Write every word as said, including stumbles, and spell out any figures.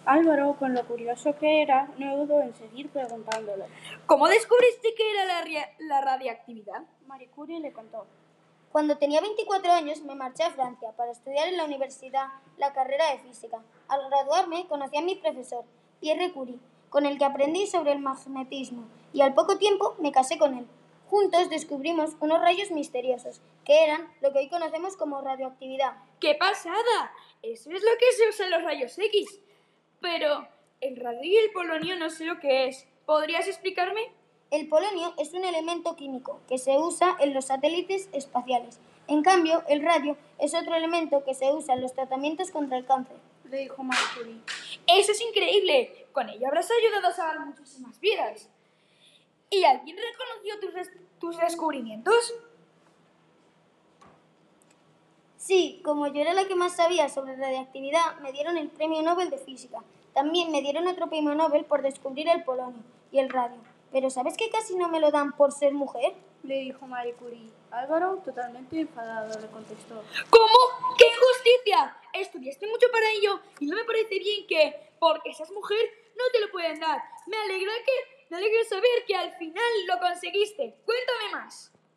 Álvaro, con lo curioso que era, no dudó en seguir preguntándole. ¿Cómo descubriste que era la, la radiactividad? Marie Curie le contó. Cuando tenía veinticuatro años me marché a Francia para estudiar en la universidad la carrera de física. Al graduarme conocí a mi profesor, Pierre Curie, con el que aprendí sobre el magnetismo, y al poco tiempo me casé con él. Juntos descubrimos unos rayos misteriosos, que eran lo que hoy conocemos como radioactividad. ¡Qué pasada! Eso es lo que se usa en los rayos X. Pero el radio y el polonio no sé lo que es. ¿Podrías explicarme? El polonio es un elemento químico que se usa en los satélites espaciales. En cambio, el radio es otro elemento que se usa en los tratamientos contra el cáncer. Le dijo Marie Curie. ¡Eso es increíble! Con ello habrás ayudado a salvar muchísimas vidas. ¿Y alguien reconoció tus, tus descubrimientos? Sí, como yo era la que más sabía sobre radiactividad, me dieron el Premio Nobel de Física. También me dieron otro Premio Nobel por descubrir el polonio y el radio. ¿Pero sabes que casi no me lo dan por ser mujer? Le dijo Marie Curie. Álvaro, totalmente enfadado, le contestó. ¿Cómo? ¡Qué injusticia! Estudiaste mucho para ello y no me parece bien que, porque seas mujer, no te lo pueden dar. Me alegra que, me alegra saber que al final lo conseguiste. Cuéntame más.